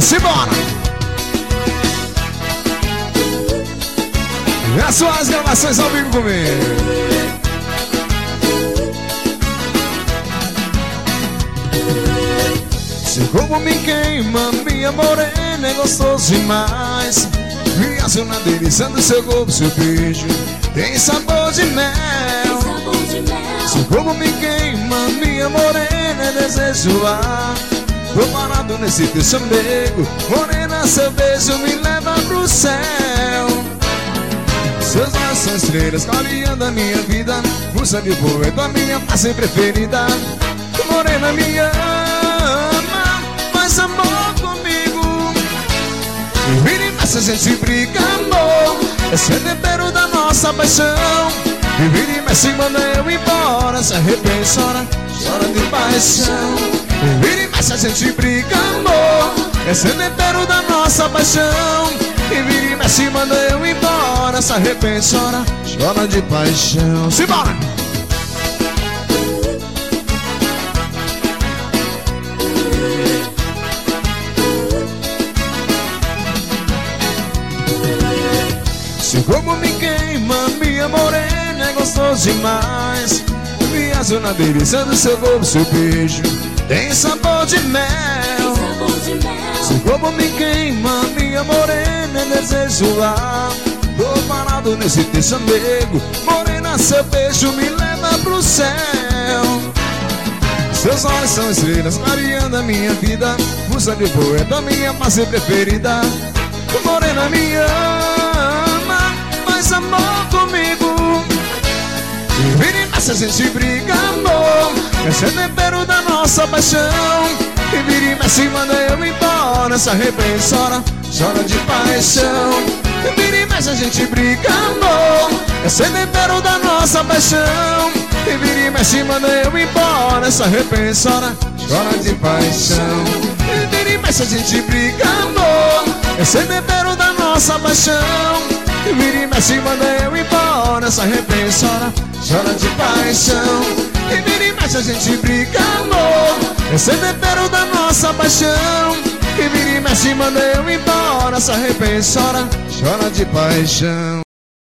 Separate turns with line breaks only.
Simbora! E as suas gravações ao vivo comigo. Seu corpo me queima, minha morena é gostoso demais. Viajo na delícia do seu corpo, seu beijo tem sabor de mel. Seu corpo me queima, minha morena é desejo lá. Tô parado nesse teu chamego, morena, seu beijo me leva pro céu. Seus olhos são estrelas clareando a minha vida. Musa de poeta, minha face preferida. Morena me ama, faz amor comigo. E vira e mexe, a gente briga, amor. Esse é tempero da nossa paixão. E vira e mexe, manda eu embora. Se arrepende, chora, chora de paixão. E vira e mexe, a gente briga, amor. Esse é tempero da nossa paixão. E vira e mexe, manda eu embora. Se arrepende, chora, chora de paixão. Simbora! Seu corpo me queima, minha morena é gostoso demais. Viajo na delícia do seu corpo, seu beijo tem sabor de mel. Seu corpo me queima, minha morena é desejo lá. Tô parado nesse teu chamego, morena, seu beijo me leva pro céu. Seus olhos são estrelas clareando a minha vida. Musa de poeta, minha face preferida. Morena me ama, faz amor comigo. E vira e mexe, a gente briga, amor. Esse é o tempero da nossa paixão. E vira e mexe, manda eu embora. Se arrepende, chora, chora de paixão. E vira e mexe, a gente briga, amor. Esse é o tempero da nossa paixão. E vira e mexe, manda eu embora. Se arrepende, chora, chora de paixão. E vira e mexe, a gente briga, amor. Esse é o tempero da nossa paixão. E vira e mexe, manda eu embora. Se arrepende, chora, chora de paixão. E vira e mexe, a gente briga, amor. Esse é o tempero da nossa paixão. E vira e mexe, manda eu embora. Se arrepende, chora, chora de paixão.